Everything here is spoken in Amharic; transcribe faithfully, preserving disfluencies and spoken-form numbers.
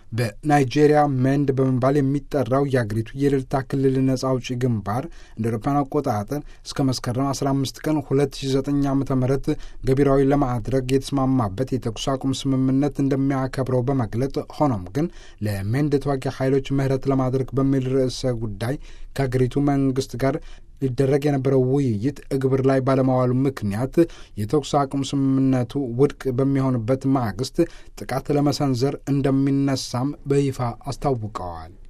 በናይጄሪያ ሜንድ በመባል የሚጠራው የአገሪቱ የደልታ ክልል ነጻ አውጪ ግንባር እንደ አውሮፓውያን አቆጣጠር እስከ መስከረም አስራ አምስት ቀን ሁለት ሺ ዘጠኝ ዓመተ ምህረት ገቢራዊ ለማድረግ የተስማማበት የተኩስ አቁም ስምምነት እንደሚያከብረው በመግለጽ ሆኖም ግን ለሜንድ ተዋጊ ኃይሎች ምህረት ለማድረግ በሚል ርዕሰ ጉዳይ ከአገሪቱ መንግስት ጋር ሊደረግ የነበረው ውይይት እግብር ላይ ባለማዋሉ ምክንያት የተኩስ አቁም ስምምነቱ ውድቅ በሚሆንበት ማግስት ጥቃት ለመሰንዘር እንደሚነሳም በይፋ አስታውቀዋል።